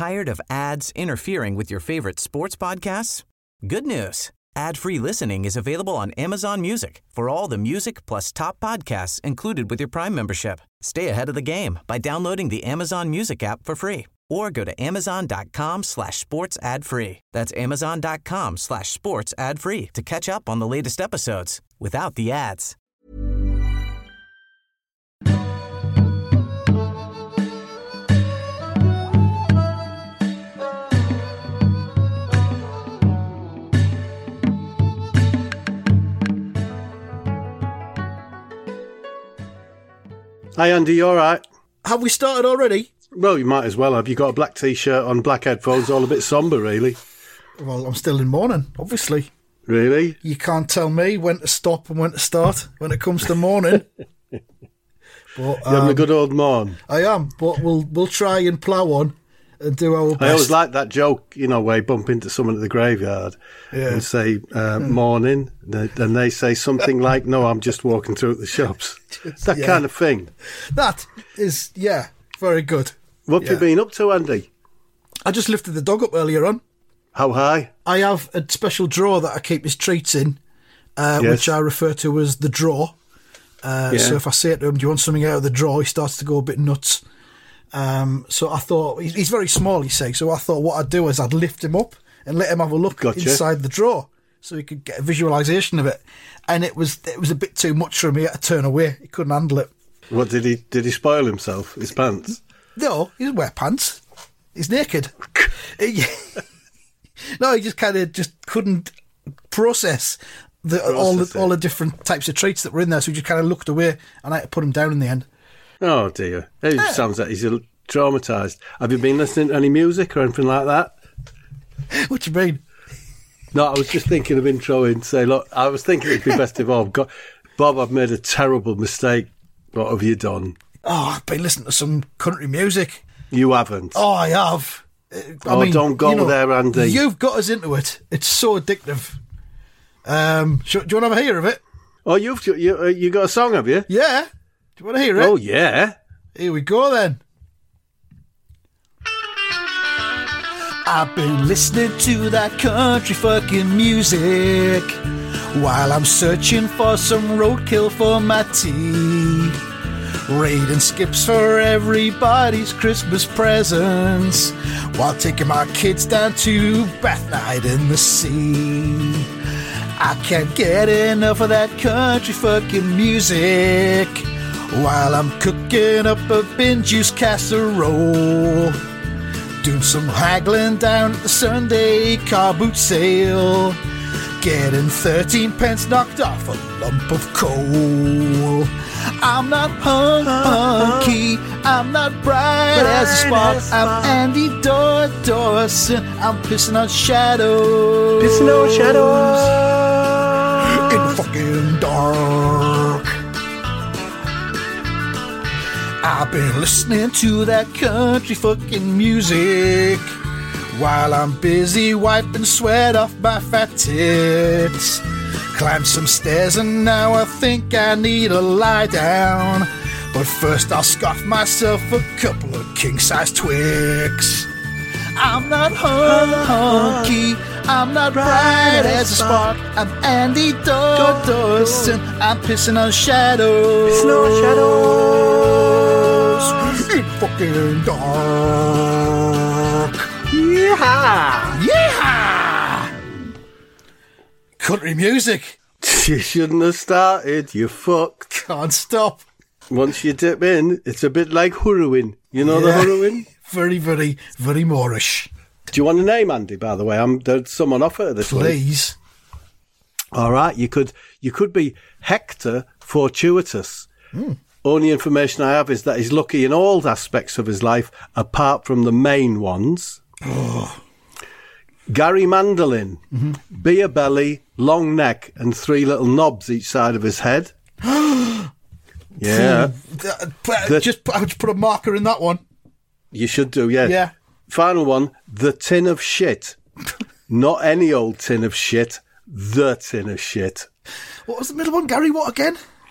Tired of ads interfering with your favorite sports podcasts? Good news. Ad-free listening is available on Amazon Music for all the music plus top podcasts included with your Prime membership. Stay ahead of the game by downloading the Amazon Music app for free or go to amazon.com/sports ad free. That's amazon.com/sports ad free to catch up on the latest episodes without the ads. Hi Andy, you alright? Have we started already? Well, you might as well have. You got a black t-shirt on, black headphones, all a bit sombre, really. Well, I'm still in mourning, obviously. Really? You can't tell me when to stop and when to start when it comes to mourning. But You're having a good old mourn. I am, but we'll try and plough on and do our best. I always like that joke, where you bump into someone at the graveyard and say, morning, and they say something like, no, I'm just walking through the shops. That kind of thing. That is, very good. What have you been up to, Andy? I just lifted the dog up earlier on. How high? I have a special drawer that I keep his treats in, which I refer to as the drawer. So if I say to him, do you want something out of the drawer, he starts to go a bit nuts. So I thought, he's very small, you see, so I thought what I'd do is I'd lift him up and let him have a look inside the drawer so he could get a visualisation of it. And it was a bit too much for me. He had to turn away. He couldn't handle it. What, did he spoil himself, his pants? No, he doesn't wear pants. He's naked. No, he just couldn't process all the different types of treats that were in there, so he just kind of looked away and I had to put him down in the end. Oh dear. It sounds like he's traumatised. Have you been listening to any music or anything like that? What do you mean? No, I was just thinking of introing to say, look, I was thinking it'd be best if Bob, I've made a terrible mistake. What have you done? Oh, I've been listening to some country music. You haven't? Oh, I have. I mean, don't go there, Andy. You've got us into it. It's so addictive. Do you want to have a hear of it? Oh, you got a song, have you? Yeah. Do you want to hear it? Oh, yeah. Here we go, then. I've been listening to that country fucking music while I'm searching for some roadkill for my tea. Raiding skips for everybody's Christmas presents while taking my kids down to bath night in the sea. I can't get enough of that country fucking music while I'm cooking up a bean juice casserole, doing some haggling down at the Sunday car boot sale, getting 13 pence knocked off a lump of coal. I'm not hunky, I'm not bright as a spark, I'm Andy Dawson, I'm pissing on shadows. Pissing on shadows in the fucking dark. I've been listening to that country fucking music while I'm busy wiping sweat off my fat tits. Climbed some stairs and now I think I need a lie down. But first I'll scoff myself a couple of king-size Twix. I'm not hunky, I'm not bright as a spark, I'm Andy Dawson, I'm pissing on shadows. Pissing on shadows in fucking dark. Yeehaw! Yeehaw! Country music. You shouldn't have started, you fuck. Can't stop. Once you dip in, it's a bit like Hurwin. You know the Hurwin? Very, very, very Moorish. Do you want a name, Andy, by the way? There's someone offered this one. Please. All right, you could be Hector Fortuitous. Only information I have is that he's lucky in all aspects of his life, apart from the main ones. Oh. Gary Mandolin, beer belly, long neck, and 3 little knobs each side of his head. Yeah. I would just put a marker in that one. You should do, yeah. Yeah. Final one, the tin of shit. Not any old tin of shit, the tin of shit. What was the middle one, Gary? What again?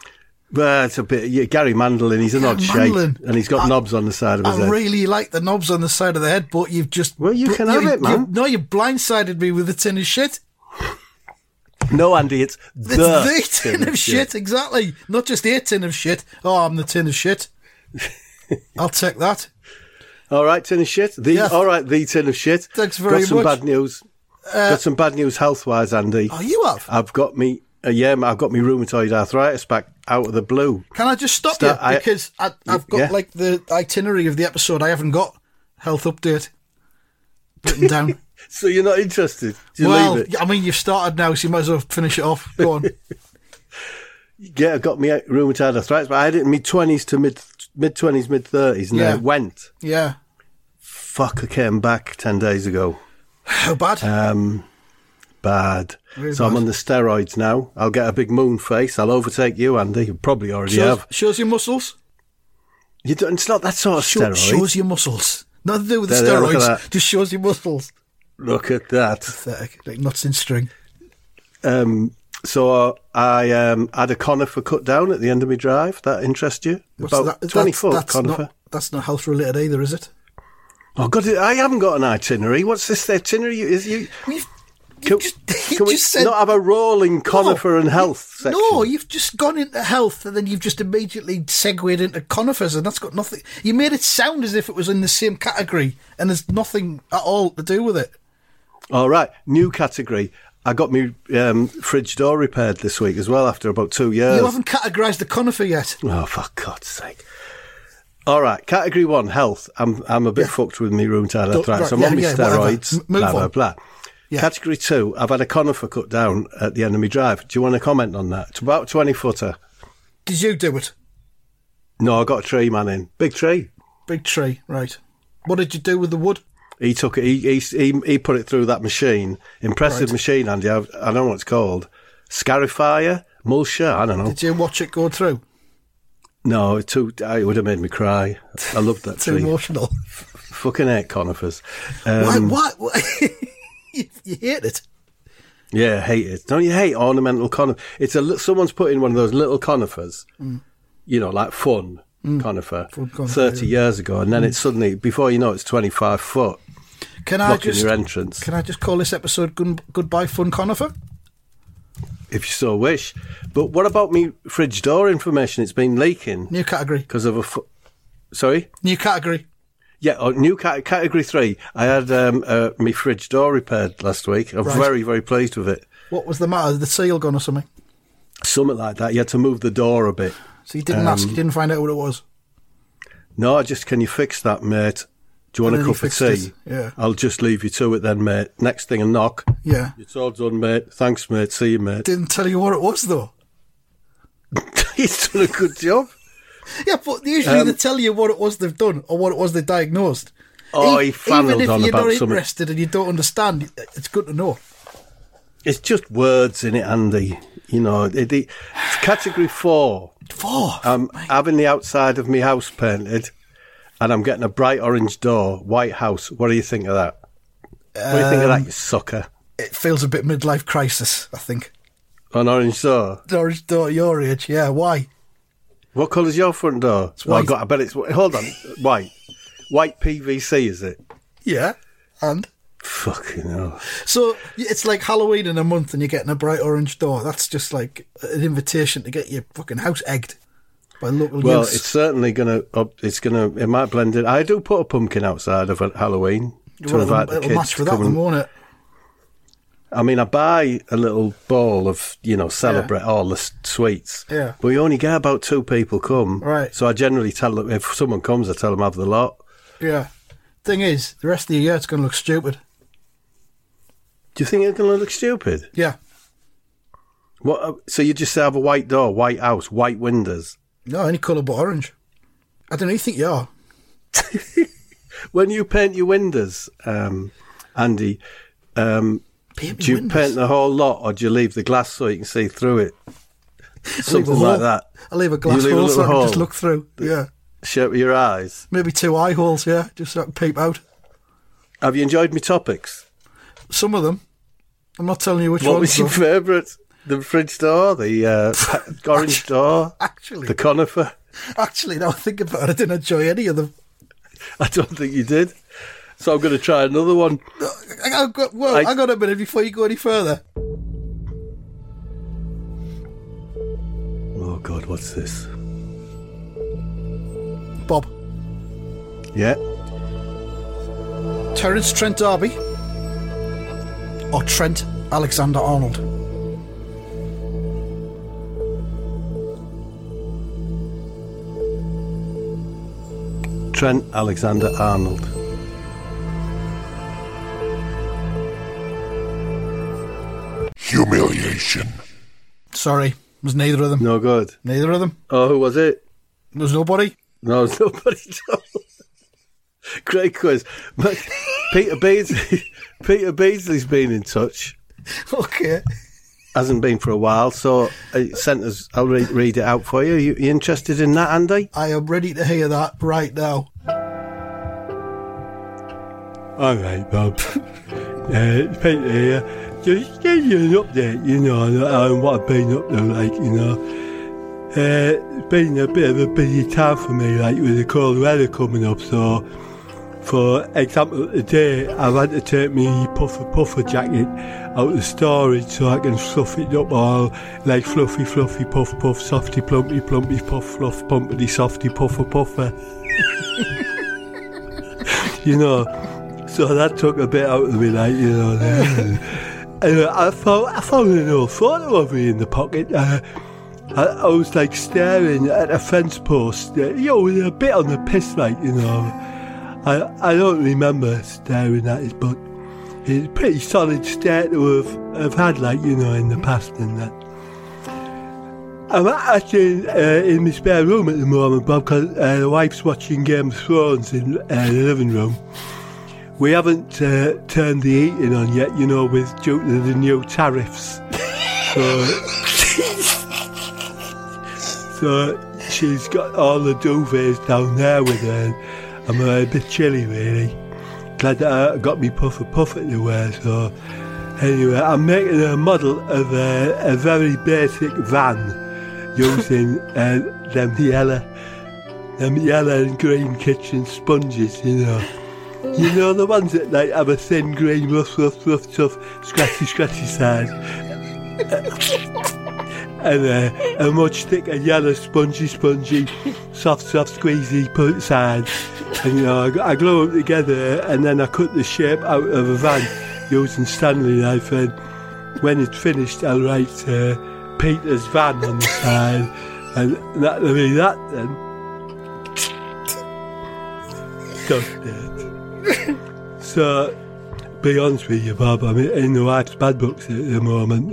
Well, it's a bit... Gary Mandolin, he's an odd shape. And he's got knobs on the side of his head. I really like the knobs on the side of the head, but you've just... Well, you can have it, man. No, you blindsided me with the tin of shit. No, Andy, it's the tin of shit, exactly. Not just a tin of shit. Oh, I'm the tin of shit. I'll take that. All right, tin of shit. All right, the tin of shit. Thanks very much. Got some bad news. Got some bad news health-wise, Andy. Oh, you have? I've got me... I've got my rheumatoid arthritis back out of the blue. Can I just stop you? Because I've got like the itinerary of the episode. I haven't got health update written down. So you're not interested? Well, I mean, you've started now, so you might as well finish it off. Go on. Yeah, I got me rheumatoid arthritis, but I had it in mid-20s to mid-20s, mid-30s, and then it went. Yeah. Fuck, I came back 10 days ago. How bad? Bad. Really so bad. I'm on the steroids now. I'll get a big moon face. I'll overtake you, Andy. You probably already have. Shows your muscles? It's not that sort of steroid. Shows your muscles. Nothing to do with the steroids. Just shows your muscles. Look at that. Pathetic. Like nuts in string. So I had a conifer cut down at the end of my drive. That interests you? About 20 foot conifer. That's not health related either, is it? Oh God, I haven't got an itinerary. What's this itinerary? Can we not have a rolling conifer and health section? No, you've just gone into health and then you've just immediately segued into conifers, and that's got nothing. You made it sound as if it was in the same category, and there's nothing at all to do with it. All right, new category. I got my fridge door repaired this week as well after about 2 years. You haven't categorised the conifer yet. Oh, for God's sake. All right, category 1, health. I'm a bit fucked with my rheumatoid arthritis. So I'm on my steroids, blah, blah, blah. Yeah. Category 2, I've had a conifer cut down at the end of my drive. Do you want to comment on that? It's about 20-footer. Did you do it? No, I got a tree man in. Big tree. Big tree, right. What did you do with the wood? He took it, he put it through that machine. Impressive machine, Andy. I don't know what it's called. Scarifier? Mulcher? I don't know. Did you watch it go through? No, it would have made me cry. I loved that Too tree. emotional. Fucking hate conifers. Why? You hate it? Yeah, I hate it. Don't you hate ornamental conifers? Someone's put in one of those little conifers, like fun conifer, 30 years ago, and then it's suddenly, before you know, it's 25 foot. Blocking your entrance. Can I just call this episode Goodbye Fun Conifer? If you so wish. But what about me fridge door information? It's been leaking. New category. Because of Sorry? New category. Yeah, new category 3. I had my fridge door repaired last week. I'm very, very pleased with it. What was the matter? The seal gone or something? Something like that. You had to move the door a bit. So you didn't ask? You didn't find out what it was? No, can you fix that, mate? Do you want a cup of tea? Yeah. I'll just leave you to it then, mate. Next thing, a knock. Yeah. It's all done, mate. Thanks, mate. See you, mate. Didn't tell you what it was, though. He's done a good job. Yeah, but usually they tell you what it was they've done or what it was they diagnosed. Oh, he fanneled on about something. Even if you're not interested and you don't understand, it's good to know. It's just words in it, Andy. You know, it's category 4. 4? I'm having the outside of my house painted and I'm getting a bright orange door, white house. What do you think of that? What do you think of that, you sucker? It feels a bit midlife crisis, I think. An orange door? Orange door at your age, yeah. Why? What colour's your front door? It's white. I bet it's... Hold on. White. White PVC, is it? Yeah. And? Fucking hell. So it's like Halloween in a month and you're getting a bright orange door. That's just like an invitation to get your fucking house egged by local Well, youths. it's certainly going to... It might blend in. I do put a pumpkin outside of Halloween to invite the kids. It'll match for that one, won't it? I mean, I buy a little bowl of, celebrate all the sweets. Yeah. But we only get about 2 people come. Right. So I generally tell them, if someone comes, I tell them have the lot. Yeah. Thing is, the rest of the year it's going to look stupid. Do you think it's going to look stupid? Yeah. What? So you just have a white door, white house, white windows? No, any colour but orange. I don't know, you think you are? When you paint your windows, Andy... do you paint the whole lot or do you leave the glass so you can see through it? Something like that. I leave a glass hole so I can just look through. Yeah. Shut your eyes. Maybe 2 eye holes, yeah, just so I can peep out. Have you enjoyed my topics? Some of them. I'm not telling you which ones. What was your favourite? The fridge door, the orange door, Actually, the conifer. Actually, now I think about it, I didn't enjoy any of them. I don't think you did. So I'm going to try another one. Hang on a minute before you go any further. Oh, God, what's this? Bob. Yeah. Terence Trent D'Arby or Trent Alexander-Arnold? Trent Alexander-Arnold. Humiliation. Sorry, it was neither of them. No good. Neither of them. Oh, who was it? There was nobody. No, it's nobody. Great quiz. But Peter Beasley's been in touch. Okay. Hasn't been for a while, so he sent us. I'll read it out for you. You interested in that, Andy? I am ready to hear that right now. All right, Bob. It's Peter here. Just give you an update, on what I've been up to, It's been a bit of a busy time for me, with the cold weather coming up, so for example, today I've had to take my puffer jacket out of storage so I can fluff it up all like fluffy, puff, softy, plumpy, puff, fluff, pumpity, softy, puffer. So that took a bit out of me, Anyway, I found an old photo of me in the pocket. I was staring at a fence post, with a bit on the piss, I don't remember staring at it, but it's a pretty solid state to have had, in the past and that. I'm actually in my spare room at the moment, Bob, because the wife's watching Game of Thrones in the living room. We haven't turned the heating on yet, due to the new tariffs. So she's got all the duvets down there with her. I'm a bit chilly, really. Glad that I got me puffer to wear. So anyway, I'm making a model of a very basic van using them yellow and green kitchen sponges, the ones that have a thin green rough, tough, scratchy side. And a much thicker yellow spongy, soft, squeezy side. And I glue them together, and then I cut the shape out of a van using Stanley knife. And when it's finished, I'll write Peter's van on the side, and that'll be that then. So, be honest with you, Bob, I'm in the wife's bad books at the moment.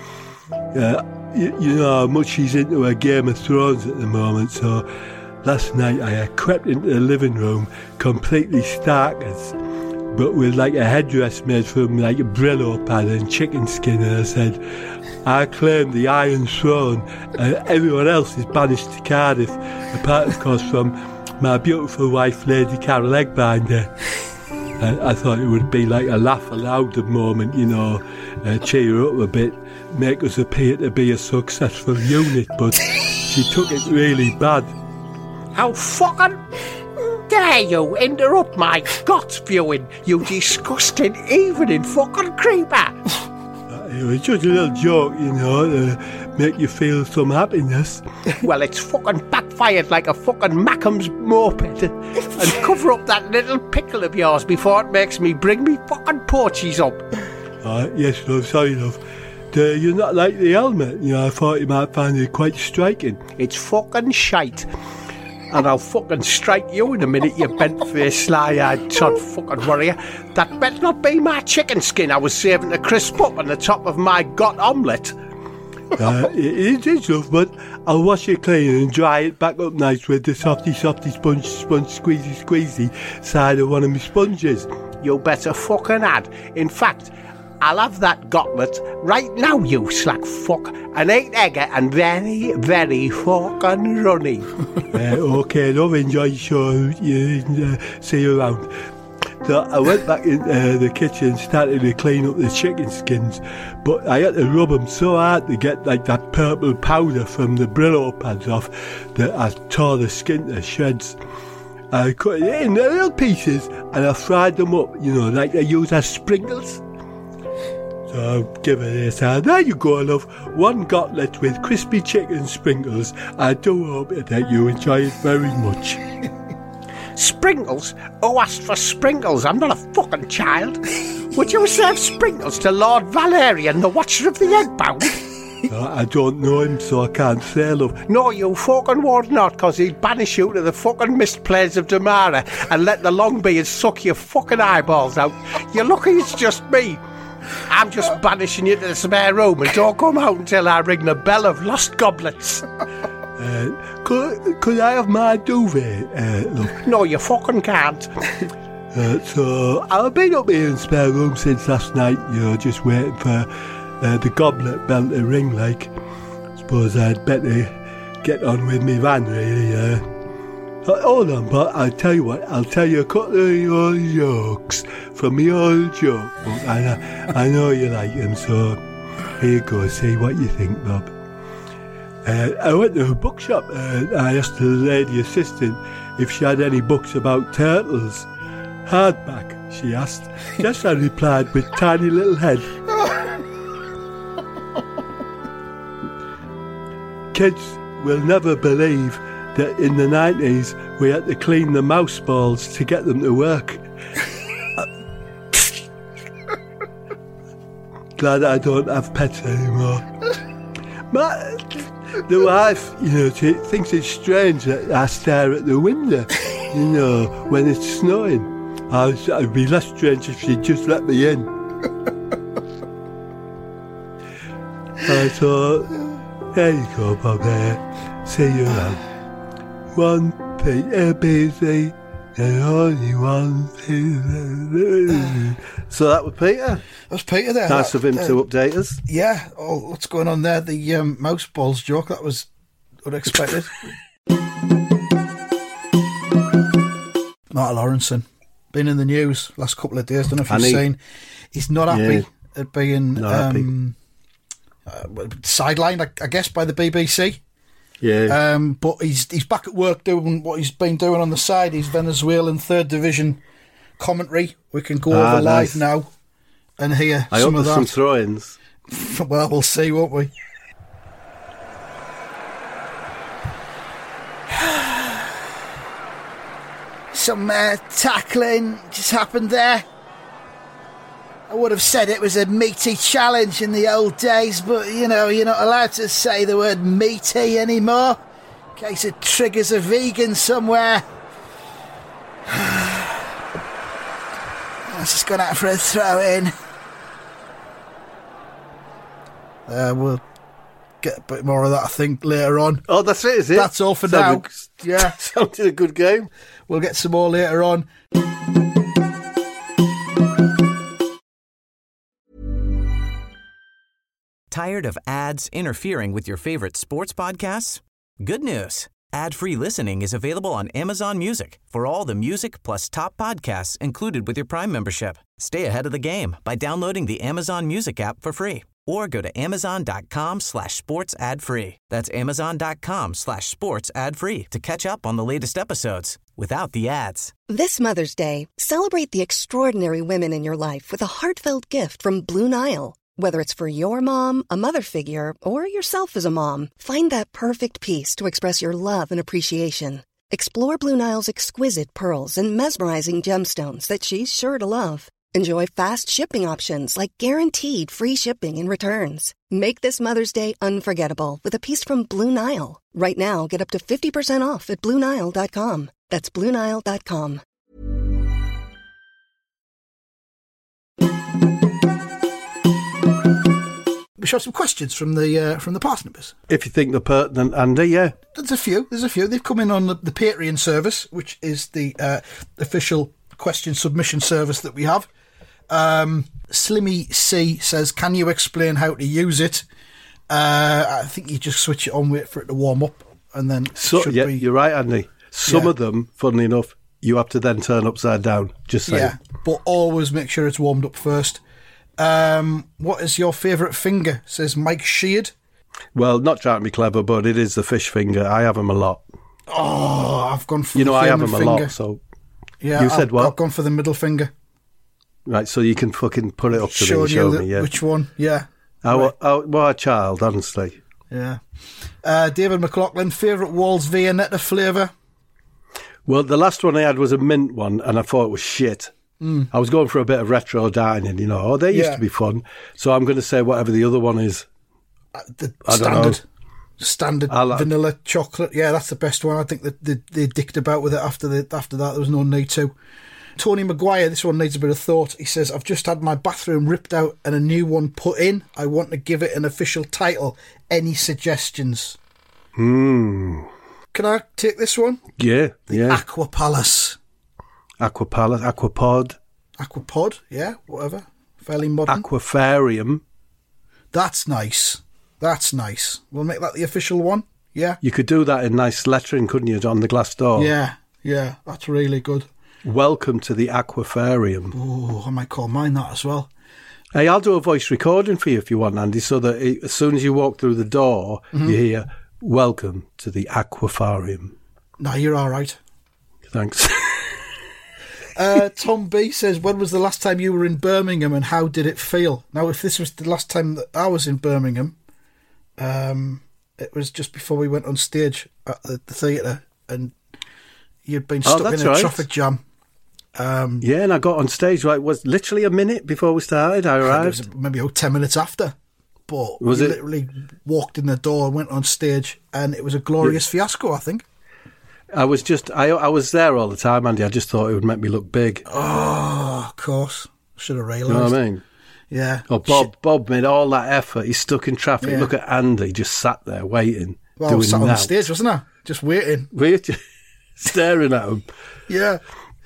You know how much she's into a Game of Thrones at the moment, so last night I crept into the living room completely starkers, but with a headdress made from a Brillo pad and chicken skin, and I said, I claim the Iron Throne, and everyone else is banished to Cardiff, apart of course from my beautiful wife, Lady Carol Eggbinder. I thought it would be a laugh aloud moment, cheer her up a bit, make us appear to be a successful unit, but she took it really bad. How fucking dare you interrupt my guts viewing, you disgusting evening fucking creeper! It was just a little joke, to make you feel some happiness. Well, it's fucking backfired like a fucking Mackham's moped. And cover up that little pickle of yours before it makes me bring me fucking porchies up. Yes, love, sorry, love. You're not like the helmet. I thought you might find it quite striking. It's fucking shite. And I'll fucking strike you in a minute, you bent-faced, sly-eyed sod fucking warrior. That better not be my chicken skin I was saving to crisp up on the top of my got omelette. It is, love, but I'll wash it clean and dry it back up nice with the softy, sponge, squeezy side of one of my sponges. You better fucking add. In fact, I'll have that goblet right now, you slack fuck, and 8 egger and very, very fucking runny. Okay, love, enjoy your show. See you around. So I went back into the kitchen, started to clean up the chicken skins, but I had to rub them so hard to get like that purple powder from the Brillo pads off that I tore the skin to shreds. I cut it in little pieces and I fried them up, like they use as sprinkles. So I'll give it this. There you go, love. One goblet with crispy chicken sprinkles. I do hope that you enjoy it very much. Sprinkles? Who asked for sprinkles? I'm not a fucking child. Would you serve sprinkles to Lord Valerian, the Watcher of the Eggbound? I don't know him, so I can't say, love. No, you fucking would not, because he'd banish you to the fucking mist plains of Damara and let the Longbeards suck your fucking eyeballs out. You're lucky it's just me. I'm just banishing you to the spare room and don't come out until I ring the bell of lost goblets. Could I have my duvet, love? No, you fucking can't. So I've been up here in the spare room since last night, just waiting for the goblet bell to ring, like. Suppose I'd better get on with me van, really. Hold on, but I'll tell you what, I'll tell you a couple of your jokes from my old joke book. I know you like them, so here you go, see what you think, Bob. I went to a bookshop and I asked the lady assistant if she had any books about turtles. Hardback, she asked. Yes, I replied with tiny little head. Kids will never believe that in the 90s we had to clean the mouse balls to get them to work. Glad I don't have pets anymore. The wife, she thinks it's strange that I stare at the window, when it's snowing. It'd be less strange if she'd just let me in. I thought, there you go, Bob, there. See you around. One Peter busy, and only one Peter. So that was Peter. That's Peter there. Nice of him to update us. Yeah, what's going on there? The mouse balls joke, that was unexpected. Mark Lawrenson, been in the news last couple of days, don't know if you've seen. He's not happy at being sidelined, I guess, by the BBC. Yeah. But he's back at work doing what he's been doing on the side. He's Venezuelan 3rd Division commentary. We can go over live now and hear some of that. Some throw-ins. Well, we'll see, won't we? Some tackling just happened there. I would have said it was a meaty challenge in the old days, but, you're not allowed to say the word meaty anymore, in case it triggers a vegan somewhere. It's just gone out for a throw-in. We'll get a bit more of that, I think, later on. Oh, that's it, is it? That's all for now. Yeah. Sounded a good game. We'll get some more later on. Tired of ads interfering with your favorite sports podcasts? Good news. Ad-free listening is available on Amazon Music for all the music plus top podcasts included with your Prime membership. Stay ahead of the game by downloading the Amazon Music app for free or go to amazon.com/sports ad free. That's amazon.com/sports ad free to catch up on the latest episodes without the ads. This Mother's Day, celebrate the extraordinary women in your life with a heartfelt gift from Blue Nile. Whether it's for your mom, a mother figure, or yourself as a mom, find that perfect piece to express your love and appreciation. Explore Blue Nile's exquisite pearls and mesmerizing gemstones that she's sure to love. Enjoy fast shipping options like guaranteed free shipping and returns. Make this Mother's Day unforgettable with a piece from Blue Nile. Right now, get up to 50% off at BlueNile.com. That's BlueNile.com. We should have some questions from the Parsnippers. If you think they're pertinent, Andy, yeah. There's a few. They've come in on the Patreon service, which is the official question submission service that we have. Slimmy C says, can you explain how to use it? I think you just switch it on, wait for it to warm up, and then You're right, Andy. Some of them, funnily enough, you have to then turn upside down. Just saying. Yeah, but always make sure it's warmed up first. What is your favourite finger? Says Mike Sheard. Well, not trying to be clever, but it is the fish finger. I have them a lot. Oh, I've gone for I have them a lot, so... Yeah, you said what? I've gone for the middle finger. Right, so you can fucking put it up to me and show me, yeah. Which one, yeah. What a child, honestly. Yeah. David McLaughlin, favourite Walls Viennetta flavour? Well, the last one I had was a mint one, and I thought it was shit. I was going for a bit of retro dining, they used to be fun. So I'm going to say whatever the other one is. Standard vanilla chocolate. Yeah, that's the best one. I think that they dicked about with it after that. There was no need to. Tony Maguire, this one needs a bit of thought. He says, I've just had my bathroom ripped out and a new one put in. I want to give it an official title. Any suggestions? Can I take this one? Yeah, Aqua Palace. Aquapod, yeah, whatever. Fairly modern. Aquafarium. That's nice. We'll make that the official one. Yeah. You could do that in nice lettering, couldn't you, on the glass door? Yeah, that's really good. Welcome to the Aquafarium. Oh, I might call mine that as well. Hey, I'll do a voice recording for you if you want, Andy, so that as soon as you walk through the door, you hear, welcome to the Aquafarium. No, you're all right. Thanks. Tom B says, when was the last time you were in Birmingham and how did it feel? Now, if this was the last time that I was in Birmingham, it was just before we went on stage at the theatre and you'd been stuck in a traffic jam. Yeah, and I got on stage, it was literally a minute before we started. I arrived. It was maybe 10 minutes after. But we literally walked in the door and went on stage and it was a glorious fiasco, I think. I was there all the time, Andy. I just thought it would make me look big. Oh, of course. Should have realised. You know what I mean? Yeah. Oh, Bob made all that effort. He's stuck in traffic. Yeah. Look at Andy, just sat there waiting. Well, I was sat on the stage, wasn't I? Just waiting. Were you staring at him? Yeah.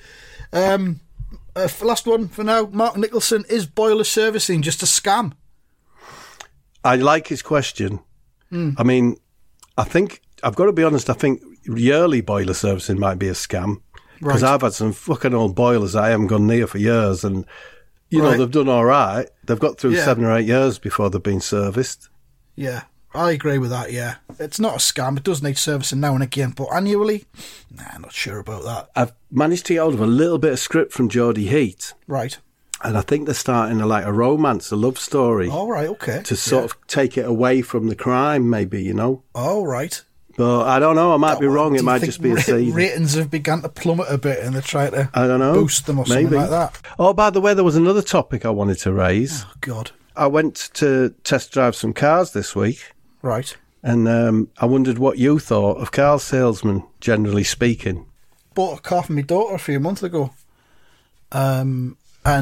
Last one for now. Mark Nicholson, is boiler servicing just a scam? I like his question. I mean, I think, I've got to be honest, I think yearly boiler servicing might be a scam. Because I've had some fucking old boilers I haven't gone near for years and, you know, they've done all right. They've got through 7 or 8 years before they've been serviced. Yeah, I agree with that, yeah. It's not a scam. It does need servicing now and again, but annually? Nah, not sure about that. I've managed to get hold of a little bit of script from Geordie Heat. Right. And I think they're starting a romance, a love story. All right, okay. To sort of take it away from the crime, maybe, you know? All right. But I don't know, I might be wrong. It might just be a seed. Ratings have begun to plummet a bit and they're trying to boost them or maybe. Something like that. Oh, by the way, there was another topic I wanted to raise. Oh, God. I went to test drive some cars this week. Right. And I wondered what you thought of car salesmen, generally speaking. Bought a car for my daughter a few months ago. And I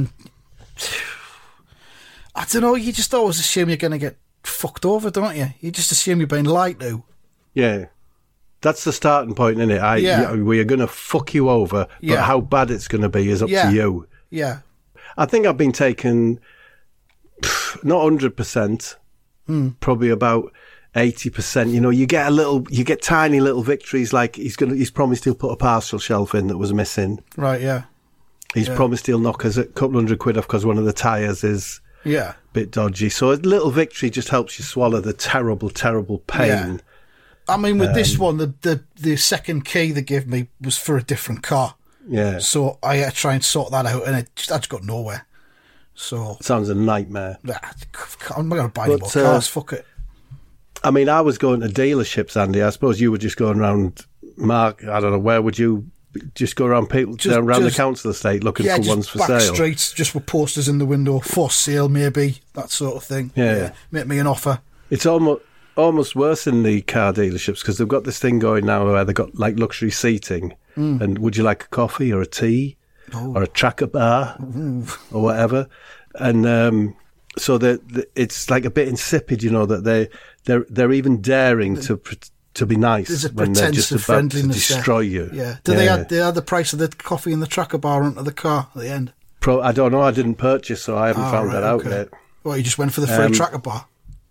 don't know, you just always assume you're going to get fucked over, don't you? You just assume you're being lied to. Yeah. That's the starting point, isn't it? We are going to fuck you over, but how bad it's going to be is up to you. Yeah. I think I've been taken, not 100%, probably about 80%. You know, you get tiny little victories, like he's promised he'll put a parcel shelf in that was missing. Right, yeah. He's promised he'll knock us a couple £100 off because one of the tyres is a bit dodgy. So a little victory just helps you swallow the terrible, terrible pain. Yeah. I mean, with this one, the second key they gave me was for a different car. Yeah. So I had to try and sort that out, and I just got nowhere. So sounds a nightmare. I'm not going to buy any more cars. Fuck it. I mean, I was going to dealerships, Andy. I suppose you were just going around, Mark, I don't know, where would you just go around around the council estate looking for ones for sale? Streets, just with posters in the window, for sale maybe, that sort of thing. Yeah. Make me an offer. It's almost worse in the car dealerships because they've got this thing going now where they've got like luxury seating and would you like a coffee or a tea or a tracker bar or whatever, and so it's like a bit insipid, you know, that they're even daring to be nice when they're just about to destroy you. Yeah. Do they add the price of the coffee and the tracker bar onto the car at the end? I don't know. I didn't purchase, so I haven't found that out yet. Well, you just went for the free tracker bar.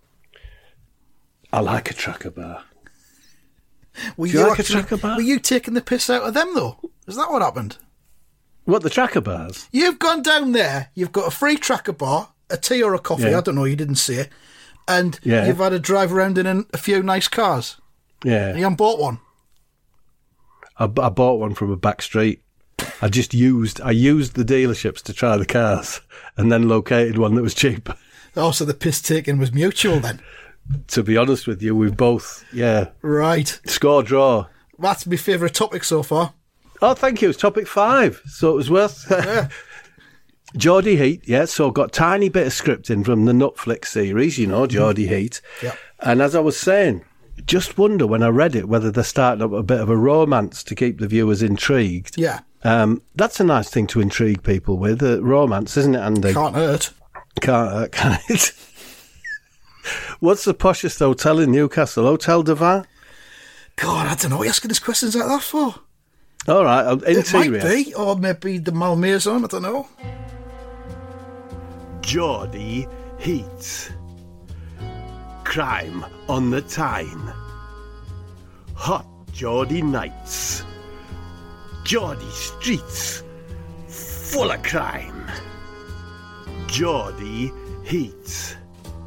I like a tracker bar. Do you like a tracker bar? Were you taking the piss out of them, though? Is that what happened? What, the Tracker bars? You've gone down there, you've got a free Tracker bar, a tea or a coffee, Yeah. I don't know, you didn't see it, and Yeah. you've had a drive around in a few nice cars. Yeah. And you haven't bought one. I bought one from a back street. I used the dealerships to try the cars and then located one that was cheaper. Oh, so the piss taking was mutual then? To be honest with you, we both, Right. score draw. That's my favourite topic so far. Oh, thank you. It's topic 5, so it was worth. Geordie Heat, so got tiny bit of scripting from the Netflix series, Geordie Heat. Yeah. And as I was saying, just wonder when I read it whether they're starting up a bit of a romance to keep the viewers intrigued. Yeah. That's a nice thing to intrigue people with, romance, isn't it, Andy? Can't hurt. Can't hurt, can it? What's the poshest hotel in Newcastle? Hotel de Vin? God, I don't know what you're asking us questions like that for. All right, It might interior. be, or maybe the Malmaison, I don't know. Geordie Heat. Crime on the Tyne. Hot Geordie nights. Geordie streets. Full of crime. Geordie Heat.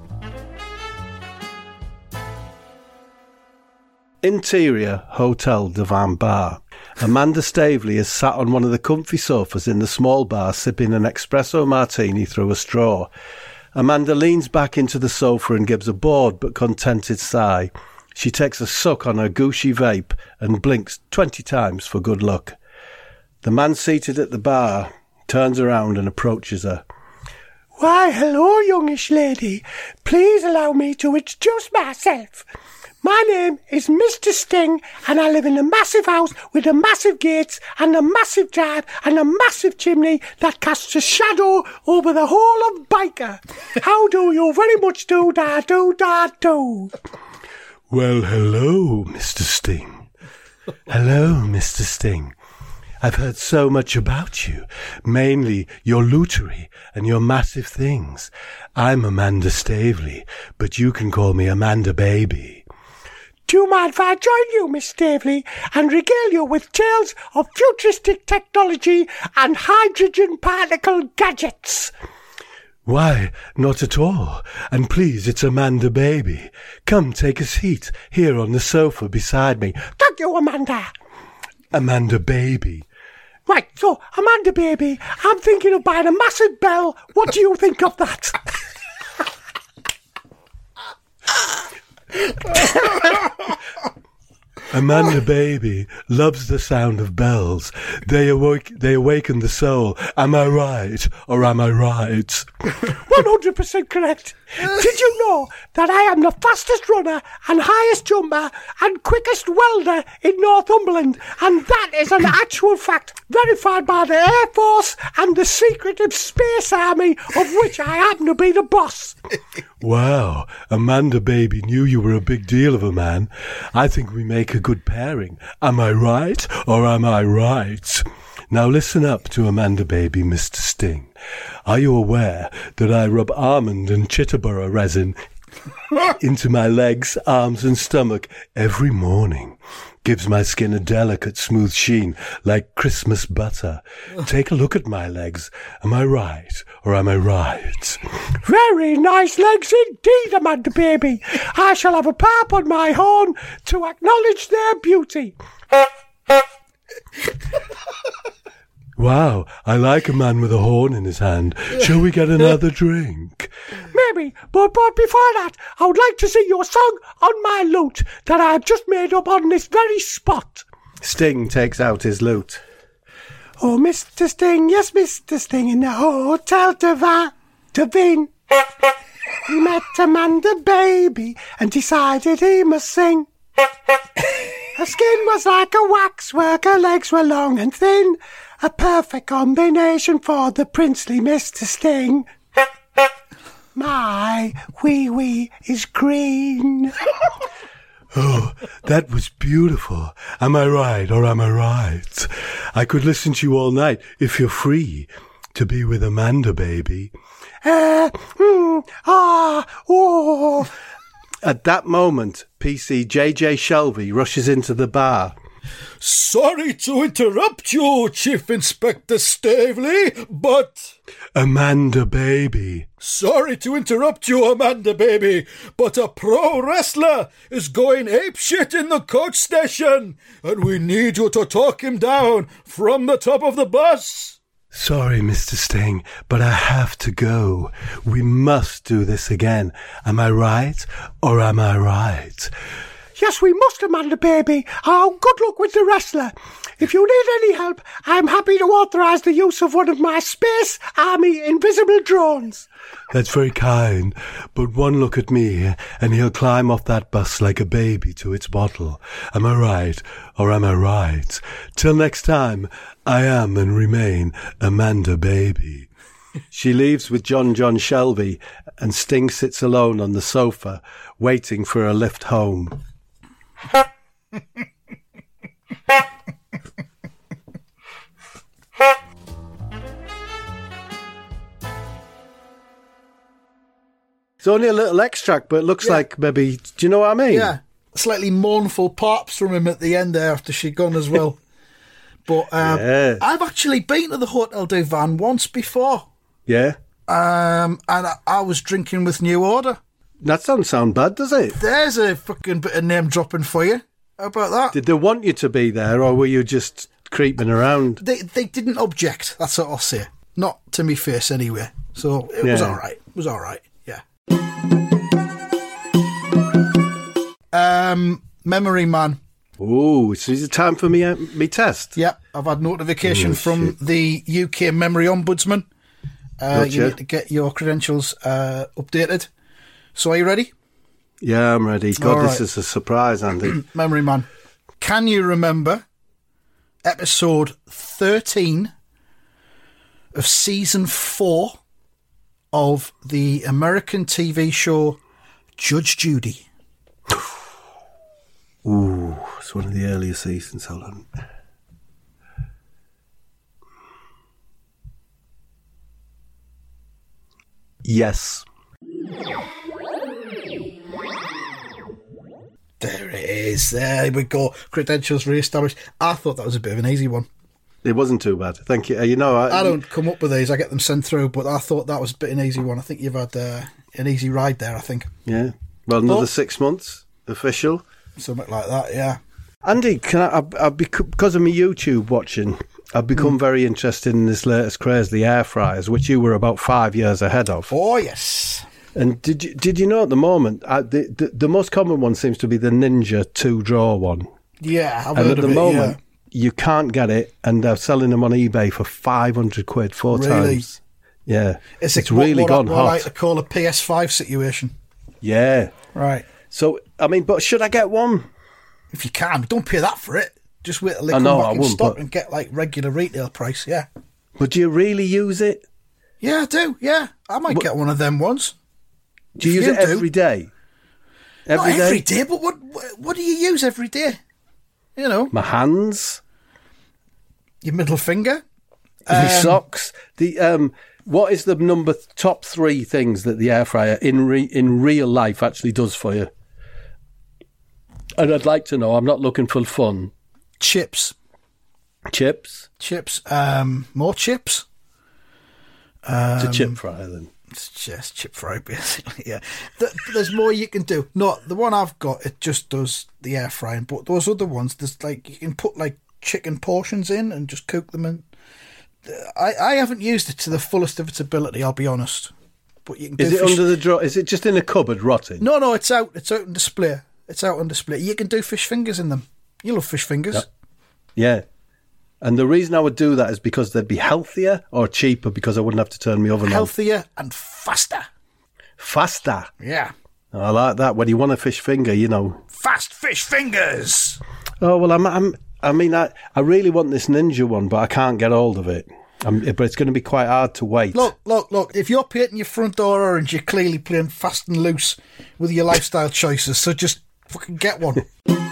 Interior Hotel de Vin Bar. Amanda Staveley is sat on one of the comfy sofas in the small bar sipping an espresso martini through a straw. Amanda leans back into the sofa and gives a bored but contented sigh. She takes a suck on her Gucci vape and blinks 20 times for good luck. The man seated at the bar turns around and approaches her. Why, hello, youngish lady. Please allow me to introduce myself. My name is Mr. Sting, and I live in a massive house with a massive gates and a massive drive and a massive chimney that casts a shadow over the whole of Byker. How do you very much do, da do, da do? Well, hello, Mr. Sting. Hello, Mr. Sting. I've heard so much about you, mainly your lootery and your massive things. I'm Amanda Staveley, but you can call me Amanda Baby. Do you mind if I join you, Miss Staveley, and regale you with tales of futuristic technology and hydrogen particle gadgets? Why, not at all. And please, it's Amanda Baby. Come, take a seat here on the sofa beside me. Thank you, Amanda. Amanda Baby. Right, so, Amanda baby, I'm thinking of buying a massive bell. What do you think of that? Amanda Baby loves the sound of bells. They awaken the soul. Am I right, or am I right? 100% correct. Did you know that I am the fastest runner and highest jumper and quickest welder in Northumberland? And that is an actual fact verified by the Air Force and the secretive Space Army, of which I happen to be the boss. Wow, Amanda Baby knew you were a big deal of a man. I think we make a good pairing. Am I right, or am I right? Now listen up to Amanda Baby, Mr. Sting. Are you aware that I rub almond and chitterborough resin into my legs, arms and stomach every morning? Gives my skin a delicate, smooth sheen like Christmas butter. Take a look at my legs. Am I right, or am I right? Very nice legs indeed, Amanda baby. I shall have a pipe on my horn to acknowledge their beauty. Wow, I like a man with a horn in his hand. Shall we get another drink? Maybe, but before that, I would like to sing you a song on my lute that I have just made up on this very spot. Sting takes out his lute. Oh, Mr. Sting, yes, Mr. Sting, in the Hotel de Vin. He met Amanda baby and decided he must sing. Her skin was like a waxwork, her legs were long and thin. A perfect combination for the princely Mr. Sting. My wee-wee is green. Oh, that was beautiful. Am I right, or am I right? I could listen to you all night, if you're free, to be with Amanda, baby. At that moment, PC JJ Shelby rushes into the bar. Sorry to interrupt you, Chief Inspector Stavely, but... Amanda Baby. Sorry to interrupt you, Amanda Baby, but a pro wrestler is going apeshit in the coach station, and we need you to talk him down from the top of the bus. Sorry, Mr. Sting, but I have to go. We must do this again. Am I right, or am I right? Yes, we must, Amanda Baby. Oh, good luck with the wrestler. If you need any help, I'm happy to authorise the use of one of my Space Army invisible drones. That's very kind, but one look at me, and he'll climb off that bus like a baby to its bottle. Am I right, or am I right? Till next time, I am and remain Amanda Baby. She leaves with John Shelby, and Sting sits alone on the sofa, waiting for a lift home. It's only a little extract, but it looks like maybe... Do you know what I mean? Yeah, slightly mournful pops from him at the end there after she'd gone as well. But I've actually been to the Hotel du Van once before. Yeah? And I was drinking with New Order. That doesn't sound bad, does it? There's a fucking bit of name dropping for you. How about that? Did they want you to be there, or were you just creeping around? They didn't object, that's what I'll say. Not to me face anyway. So it was all right. It was all right, yeah. Memory Man. Oh, is it time for me test? Yep, I've had notification from the UK Memory Ombudsman. Gotcha. You need to get your credentials updated. So are you ready? Yeah, I'm ready. God, this is a surprise, Andy. Memory Man. Can you remember episode 13 of season 4 of the American TV show Judge Judy? Ooh, it's one of the earlier seasons. Hold on. Yes. There it is. There we go. Credentials re-established. I thought that was a bit of an easy one. It wasn't too bad. Thank you. You know, I don't come up with these. I get them sent through, but I thought that was a bit of an easy one. I think you've had an easy ride there, I think. Yeah. Well, another 6 months official. Something like that, yeah. Andy, because of my YouTube watching, I've become very interested in this latest craze, the air fryers, which you were about 5 years ahead of. Oh, yes. And did you know at the moment, the most common one seems to be the Ninja 2-drawer one. Yeah, I've and heard at of the it, moment, you can't get it, and they're selling them on eBay for 500 quid 4 times. Yeah. It's really gone hot. What I like to call a PS5 situation. Yeah. Right. So, I mean, but should I get one? If you can, don't pay that for it. Just wait till they come back in stock and get like regular retail price, yeah. But do you really use it? Yeah, I do, yeah. I might get one of them ones. Do you use it every day? Not every day, but what do you use every day? You know? My hands. Your middle finger. My socks. What is the top 3 things that the air fryer in real life actually does for you? And I'd like to know. I'm not looking for fun. Chips. Chips? Chips. More chips. It's a chip fryer then. It's just chip fry, basically, yeah. There's more you can do. No, the one I've got, it just does the air frying. But those other ones, there's like, you can put like chicken portions in and just cook them in. I haven't used it to the fullest of its ability, I'll be honest. But you can. Is it under the drawer? Is it just in a cupboard rotting? No, it's out. It's out on display. It's out on display. You can do fish fingers in them. You love fish fingers. Yeah. And the reason I would do that is because they'd be healthier or cheaper because I wouldn't have to turn my oven on. Healthier and faster. Faster? Yeah. I like that. When you want a fish finger, you know. Fast fish fingers! Oh, well, I really want this Ninja one, but I can't get hold of it. But it's going to be quite hard to wait. Look. If you're painting your front door orange, you're clearly playing fast and loose with your lifestyle choices, so just fucking get one.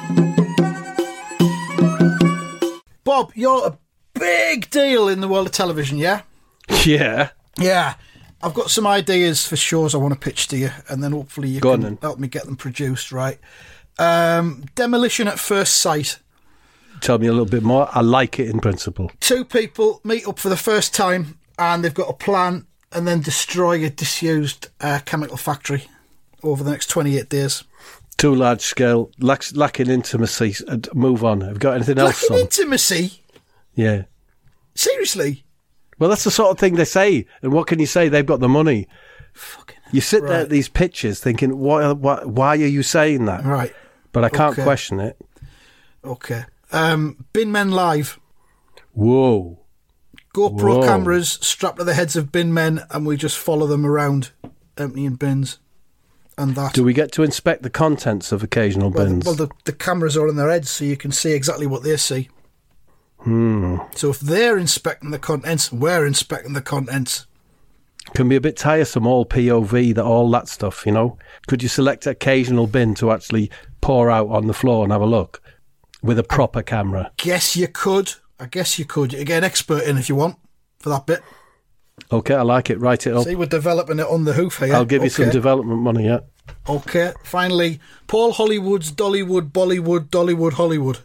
Bob, you're a big deal in the world of television, yeah? Yeah. Yeah. I've got some ideas for shows I want to pitch to you, and then hopefully you can help me get them produced, right? Demolition at First Sight. tell me a little bit more? I like it in principle. Two people meet up for the first time and they've got a plan and then destroy a disused chemical factory over the next 28 days. Too large scale, lacking intimacy. Move on. Have you got anything else? Lacking intimacy? Yeah. Seriously? Well, that's the sort of thing they say. And what can you say? They've got the money. Fucking hell. You sit there at these pictures thinking, why are you saying that? Right. But I can't question it. Okay. Bin Men Live. Whoa. GoPro cameras strapped to the heads of bin men and we just follow them around emptying bins and that. Do we get to inspect the contents of occasional bins? Well, the cameras are on their heads so you can see exactly what they see. So if they're inspecting the contents, we're inspecting the contents. Can be a bit tiresome, all POV, all that stuff, you know? Could you select an occasional bin to actually pour out on the floor and have a look with a proper camera? I guess you could. You get an expert in if you want for that bit. Okay, I like it. Write it up. See, we're developing it on the hoof here. I'll give you some development money, yeah. Okay, finally, Paul Hollywood's Dollywood, Bollywood, Dollywood, Hollywood.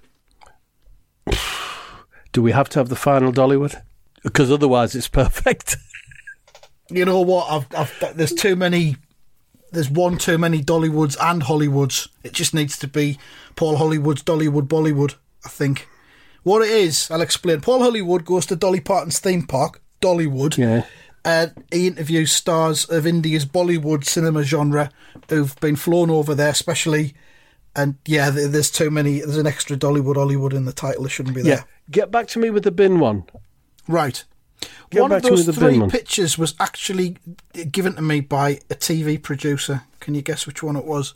Do we have to have the final Dollywood? Because otherwise it's perfect. You know what? There's too many. There's one too many Dollywoods and Hollywoods. It just needs to be Paul Hollywood's Dollywood, Bollywood, I think. What it is, I'll explain. Paul Hollywood goes to Dolly Parton's theme park, Dollywood, and he interviews stars of India's Bollywood cinema genre who've been flown over there, especially. And yeah, there's too many. There's an extra Dollywood, Hollywood in the title. It shouldn't be there. Yeah, get back to me with the bin one. Right. Get one of back to me those with the three bin one. pictures was actually given to me by a TV producer. Can you guess which one it was?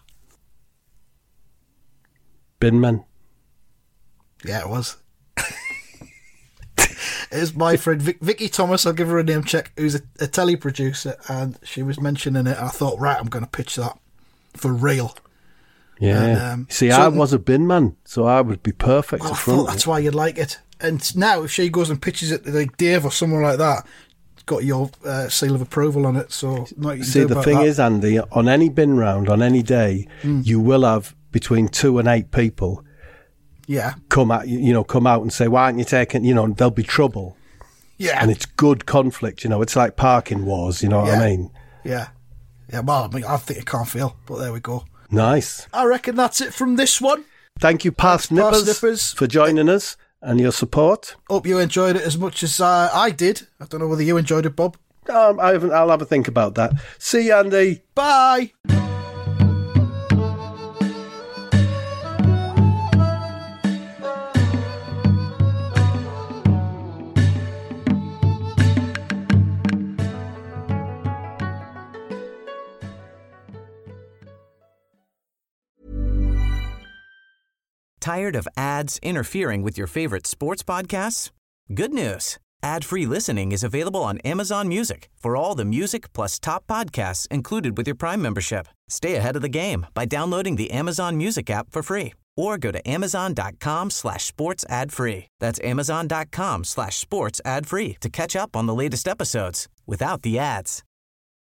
Bin Man. Yeah, it was. It's my friend Vicky Thomas. I'll give her a name check. Who's a telly producer, and she was mentioning it. And I thought, right, I'm going to pitch that for real. Yeah. And, see, I was a bin man, so I would be perfect. Well, I thought that's why you'd like it. And now, if she goes and pitches it to like Dave or someone like that, it's got your seal of approval on it. So, see, the thing is, Andy, on any bin round, on any day, you will have between 2 and 8 people. Yeah. Come out and say, why aren't you taking, there'll be trouble. Yeah. And it's good conflict, it's like parking wars, you know what I mean? Yeah. Yeah, well, I think it can't fail, but there we go. Nice. I reckon that's it from this one. Thank you, Parsnippers, for joining us and your support. Hope you enjoyed it as much as I did. I don't know whether you enjoyed it, Bob. I'll have a think about that. See you, Andy. Bye. Tired of ads interfering with your favorite sports podcasts? Good news. Ad-free listening is available on Amazon Music for all the music plus top podcasts included with your Prime membership. Stay ahead of the game by downloading the Amazon Music app for free or go to amazon.com/sports ad free. That's amazon.com/sports ad free to catch up on the latest episodes without the ads.